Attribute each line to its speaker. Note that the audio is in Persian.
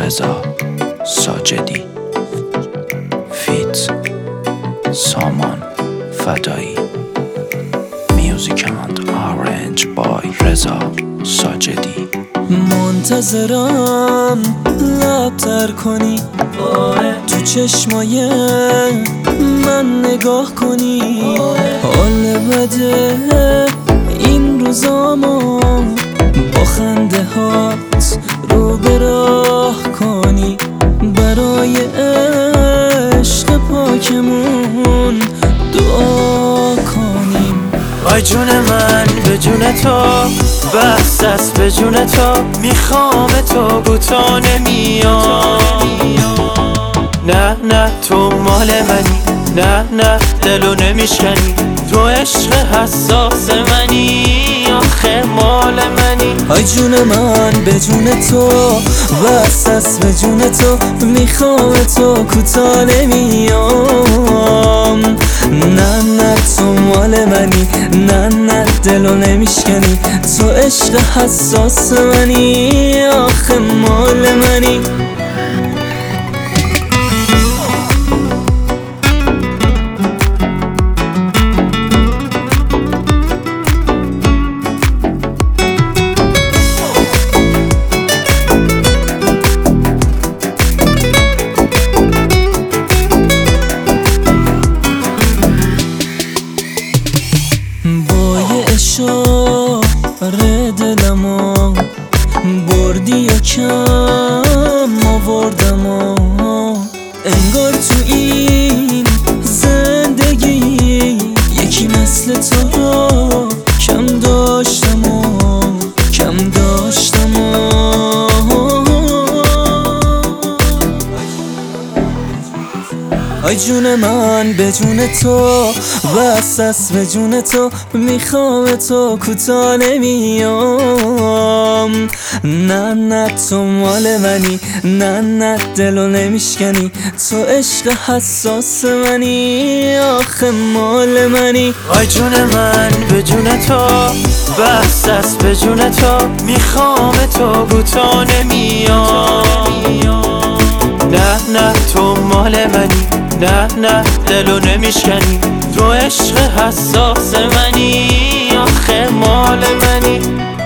Speaker 1: رضا ساجدی فیت سامان فدایی میوزیک اند آرنج بای رضا ساجدی.
Speaker 2: منتظرم لبتر کنی تو چشمای من نگاه کنی، حال بده این روزامو با خنده هات رو به راه کنی، برای عشق پاکمون دعا کنیم.
Speaker 3: آی جون من به جون تو، بس دست به جون تو، میخوام تو بوتا نمیام. نه نه تو مال منی، نه نه دلو نمیشکنی، تو عشق حساس منی، آخه مال منی.
Speaker 2: آی جون من به جون تو، بس دست به جون تو، میخوام تو کوتا نمیام. نه نه تو مال منی، نه نه دلو نمیشکنی، تو عشق حساس منی، آخه مال منی. اشاره دلمو بردی و کم آوردم و انگار تو این زندگی یکی مثل تو رو کم داشتم و کم داشتم و آی جون من به جون تو، بس دست به جون تو، میخوام تو کوتا نمیام. نه نه تو مال منی، نه نه دلو نمیشکنی، تو عشق حساس منی، آخه مال منی.
Speaker 3: آی جون من به جون تو، بس دست به جون تو، میخوام تو بوتا نمیام. نه نه تو مال منی، نه نه دلو نمیشکنی، تو عشق حساس منی، آخه مال منی.